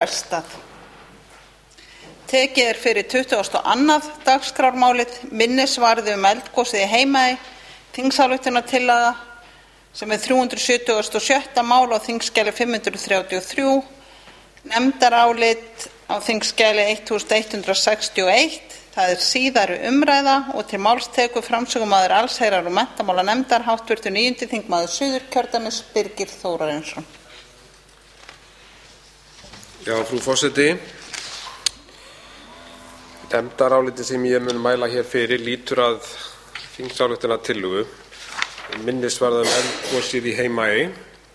frestað. Tekið fyrir 22. dagskrármálið minnisvarði eldgosið í Heimaey, þingsályktunartillaga sem 376. mál á þingskjali 533, nefndarálit á þingskjali 1161, það síðari umræða, og til máls tekur framsögumaður allsherjar- og menntamálanefndar, hv. 9. þingmaður Suðurkjördæmis, Birgir Þórarinsson. Já, frú forseti. Nefndarálitið sem ég mun mæla hér fyrir lýtur að þingsályktunartillögu minnisvarða eldgosið í Heimaey,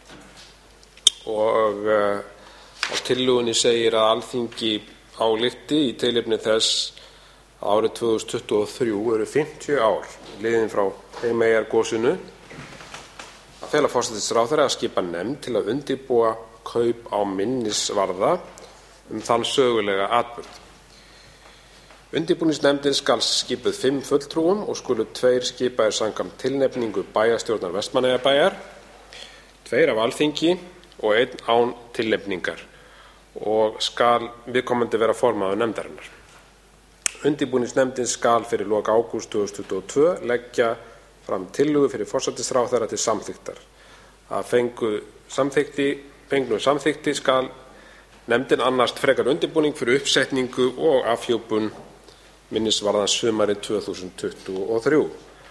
og á tillögunni segir að Alþingi álykti í tilefni þess að árið 2023 eru 50 ár liðin frá Heimaeyjargosinu, að fela forsætisráðherra að skipa nefnd til að undirbúa kaup á minnisvarða þann sögulega atburð. Undirbúningsnefndin skal skipuð 5 fulltrúum og skulu 2 skipaðir samkvæmt tilnefningu bæjarstjórnar Vestmannaeyjabæjar, 2 af Alþingi og 1 án tilnefningar, og skal viðkomandi vera formaður nefndarinnar. Undirbúningsnefndin skal fyrir lok ágúst 2022 leggja fram tillögu fyrir forsætisráðherra til samþykktar. Að fengnu samþykki skal nefndin annast frekar undirbúning fyrir uppsetningu og afhjúpun minnisvarðans sumarið 2023.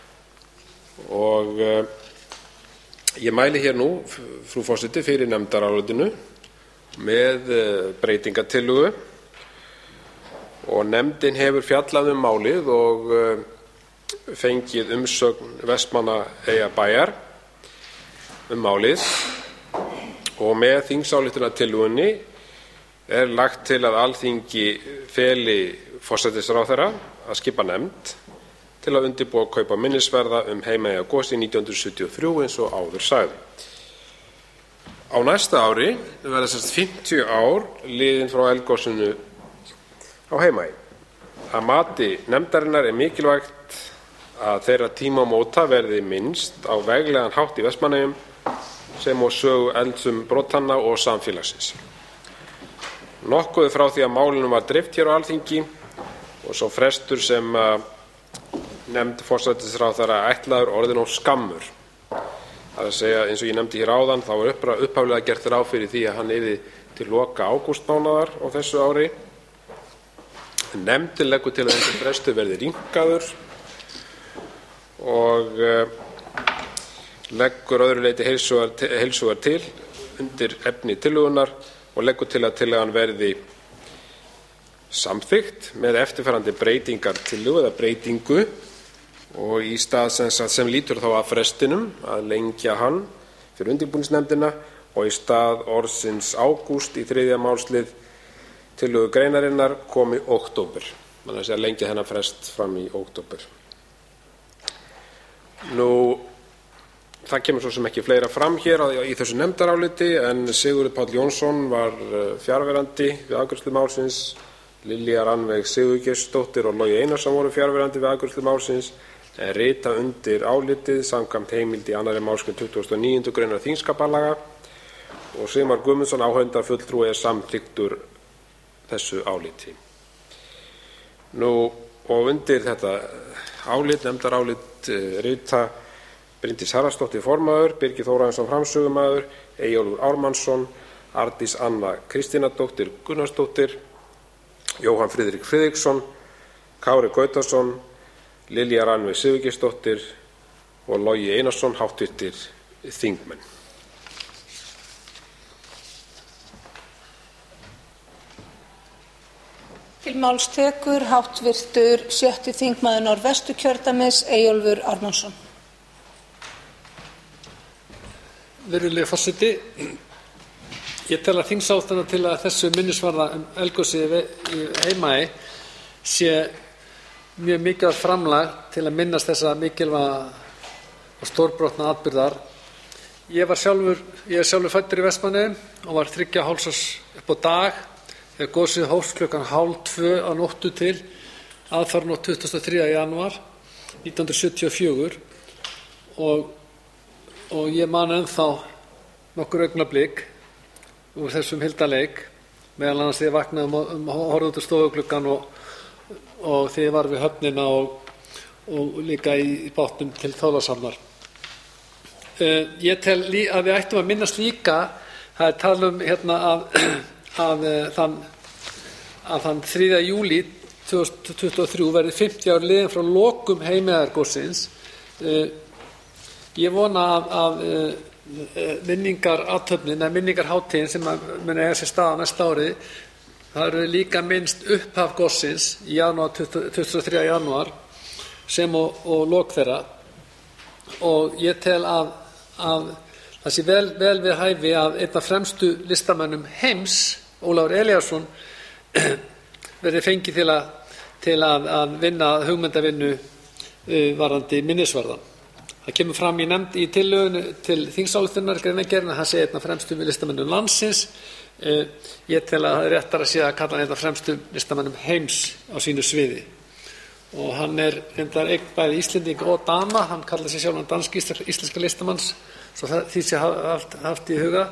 Og ég mæli hér nú, frú forseti, fyrir nefndarálitinu með breytingatillögu, og nefndin hefur fjallað málið og fengið umsögn Vestmannaeyjabæjar málið, og með þingsályktunartillögunni er lagt til að Alþingi feli forsætisráðherra að skipa nefnd til að undirbúa kaup á minnisvarða Heimaeyjargosið 1973 eins og áður sagði. Á næsta ári verða 50 ár liðin frá eldgosinu á Heimaey. Að mati nefndarinnar er mikilvægt að þeirra tímamóta verði minnst á veglegan hátt í Vestmannaeyjum sem og sögu eldsumbrotanna og samfélagsins. Nokkuð frá því að málinu var dreift hér á Alþingi og sá frestur sem nefnd forsætisráðherra ætlaður orðinn of skammur. Það er að segja, eins og ég nefndi hér áðan, þá er upphaflega gert ráð fyrir því að hann yrði til loka ágústmánaðar á þessu ári. Nefndin leggur til að þessi frestur verði rýmkaður og leggur öðru leyti heilshugar til undir efni tillögunnar og leggur til að tillagan verði samþykkt með eftirfarandi breytingartillögu eða breytingu, og í stað sem lítur þá að frestinum að lengja hann fyrir undirbúningsnefndina, og í stað orðsins ágúst í 3. málslið tillögu greinarinnar komi október. Þannig að segja lengja þennan frest fram í október. Það kemur svo sem ekki fleira fram hér í þessu nefndaráliti, en Sigurður Páll Jónsson var fjarverandi við afgreiðslu málsins, Lilja Rannveig Sigurgeirsdóttir og Logi Einarsson voru fjarverandi við afgreiðslu málsins, en rita undir álitið samkvæmt heimild í 2. málsgrein 29. greinar þingskapalaga, og Sigmar Guðmundsson áheyrnarfulltrúi er samþykkur þessu áliti. Og undir þetta álit, nefndarálit, rita Bryndís Haraldsdóttir formaður, Birgir Þórarinsson framsögumaður, Eyjólfur Ármannsson, Arndís Anna Kristínardóttir Gunnarsdóttir, Jóhann Friðrik Friðriksson, Kári Gautason, Lilja Rannveig Sigurgeirsdóttir og Logi Einarsson, háttvirtir þingmenn. Til máls tekur háttvirtur 6. þingmaður Norðvesturkjördæmis, Eyjólfur Ármannsson. Virðulegi forseti, ég tel að þingsályktunartillaga þessu minnisvarða eldgosið í Heimaey sé mjög mikilvægt framlag til að minnast þessa mikilvæga og stórbrotna atburðar. Ég er sjálfur fæddur í Vestmannaeyjum og var 3 hálfs upp á dag þegar gosið hófst klukkan 1:30 á nóttu til aðfaranótt 23. janúar 1974, og ég man ennþá nokkur augnablik úr þessum hildarleik meðal annars þegar ég vaknaði horfði út úr stofugluggann og þegar ég var við höfnina og líka í bátnum til Þorlákshafnar. Ég tel að við ættum að minnast líka, það er talað hérna að þann 3. júlí 2023 verði 50 ár liðin frá lokum Heimaeyjargossins. Ég vona að minningarhátíðin sem mun eiga sér stað á næsta ári, það eru líka minnst upphaf gossins í janúar, 23. janúar, sem og lok þeirra. Og ég tel að það sé vel við hæfi að einn af fremstu listamönnum heims, Ólafur Elíasson, verði fengið til að vinna hugmyndavinnu varðandi minnisvarðan. Það kemur fram í nefnd í tillögunni til þingsályktunar greinargerðina að hann sé einn af fremstu listamönnum landsins. Ég tel að það er réttara að sé að kalla hann einn af fremstu listamönnum heims á sínu sviði. Og hann er reyndar einn bæði Íslending og Dana, hann kallar sig sjálfan dansk-íslenska listamanns, svo því sé haft í huga.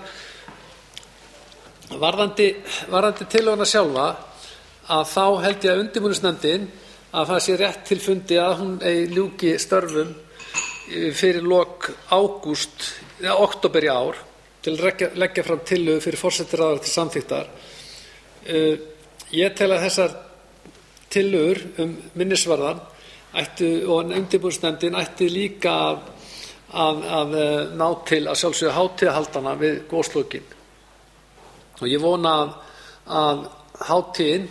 Varðandi tillöguna sjálfa, að þá held ég að undirbúningsnefndin að það sé rétt til fundi að hún ljúki störfum fyrir lok október í ár til að leggja fram tillögu fyrir forsætisráðherra til samþykktar. Ég tel að þessar tillögur minnisvarðan og undirbúningsnefndin ætti líka að ná til að sjálfsögðu hátíðahaldana við goslokin. Og ég vona að hátíðin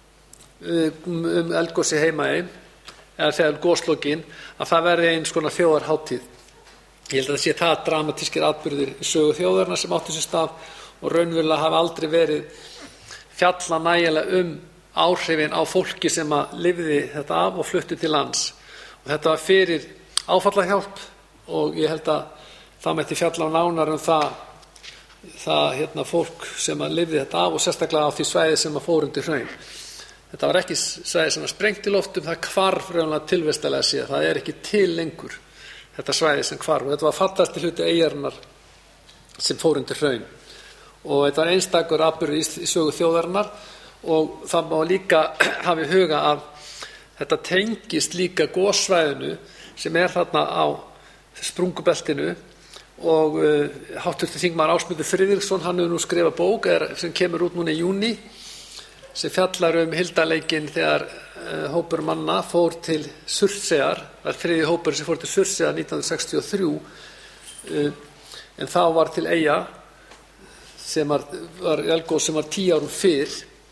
eldgosi Heimaey, eða þegar goslokin, að það verði eins konar þjóðarhátíð. Ég held að það sé það dramatískir atburðir í sögu þjóðarinnar sem átti sér stað og raunverulega hafa aldrei verið fjalla nægilega áhrifin á fólki sem að lifði þetta af og flutti til lands. Og þetta var fyrir áfallahjálp og ég held að það mætti fjalla nánar það fólk sem að lifði þetta af og sérstaklega á því svæði sem að fór undir hraun. Þetta var ekki svæði sem var sprengt í loftum, það hvarf raunlega tilvistalega séð, það er ekki til lengur þetta svæði sem hvarf og þetta var fallegasti hluti eyjarinnar sem fór undir hraun. Og þetta var einstakur atburður í sögu þjóðarinnar og það má líka hafa í huga að þetta tengist líka gossvæðinu sem er þarna á sprungubeltinu og háttvirtur þingmaður Ásmundur Friðriksson, hann hefur nú skrifað bók sem kemur út núna í júní sem fjallar hildarleikinn þegar hópur manna fór til Surtseyjar, var þriðji hópur sem fór til Surtseyjar 1963 en þá var til eyja sem var eldgos sem var 10 árum fyrr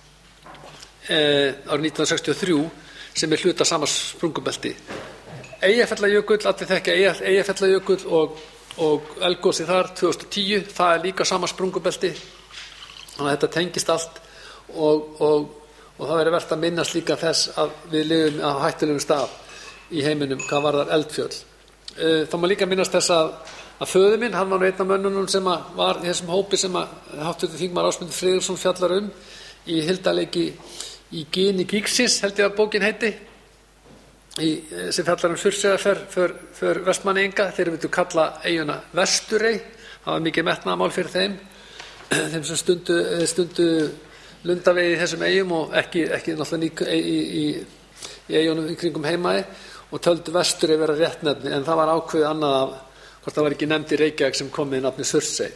árið 1963 sem hluta sama sprungubelti. Eyjafjallajökull, allir þekkja Eyjafjallajökull og eldgosið þar 2010, það líka sama sprungubelti, þannig að þetta tengist allt og það verður vert að minnast líka þess að við lifum á hættulegum stað í heiminum hvað varðar eldfjöll. Það má líka minnast þess að föður minn, hann var einn af mönnunum sem var í þessum hópi sem háttvirtur þingmaður Ásmundur Friðriksson fjallar í hildarleiki í Gini Gígsins, held ég að bókin heiti, sem fjallar Surtseyjarferð för Vestmannaeyinga. Þeir vildu kalla eyjuna Vesturey, það var mikið metnaðarmál fyrir þeim sem stundu lundaveiði í þessum eyjum og ekki náttúrulega í eyjunum í kringum Heimaey og töldu Vesturey vera rétt nefni, en það var ákveðið annað af hvort það var ekki nefnd í Reykjavík sem kom með nafni Surtsey.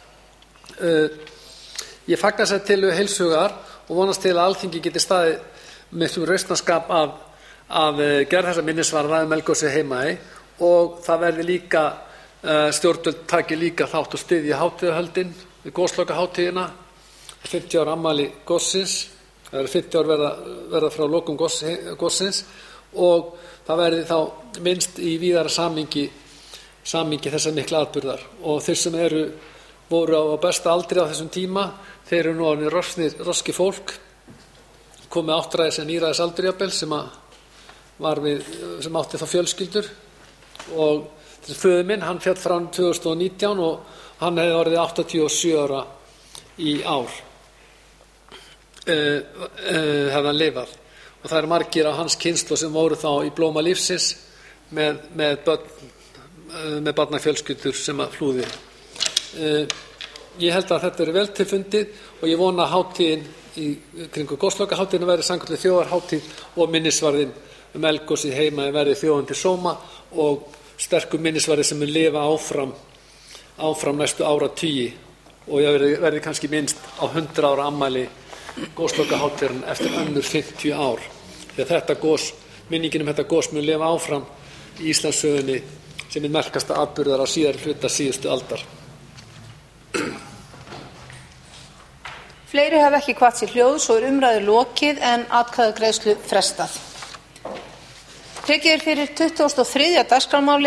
Ég fagna þessari tillögu heils hugar og vonast til að Alþingi geti staðið miklum rausnarskap af gerð þessa minnisvarða eldgosi Heimaey og það verði líka stjórnvöld taki líka þátt og styðja hátíðahöldin við goslokahátíðina, 50 ára afmæli gossins, það eru 50 ár verða frá lokum gossins og það verði þá minnst í víðara samhengi þessar mikla atburðar og þeir sem voru á besta aldri á þessum tíma, þeir eru nú orðnir roski fólk, komið áttræðis en níræðis aldur jafnvel sem átti þá fjölskyldur og þessi föður minn, hann féll frá 2019 og hann hefði orðið 87 ára í ár hefði hann lifað og það eru margir á hans kynslóð sem voru þá í blóma lífsins með barnafjölskyldur sem að flúði. ég held að þetta er vel til fundið og ég vona að hátíðin í kringu goslokaháttíðina verði sannkölluð þjóðarhátíð og minnisvarðinn eldgosið Heimaey verði þjóðum til sóma og sterkur minnisvarði sem mun lifa áfram næstu áratugi og ég verði kannski minnst á 100 ára afmæli goslokaháttíðarinnar eftir önnur 50 ár. Þegar minningin þetta gos mun lifa áfram í Íslandssögunni sem er merkasta atburðar á síðari hluta síðustu aldar. Fleiri hafa ekki kvatt sér hljóðs og umræðu lokið en atkvæðagreiðslu frestað. Tekið fyrir 23. dagskrármálið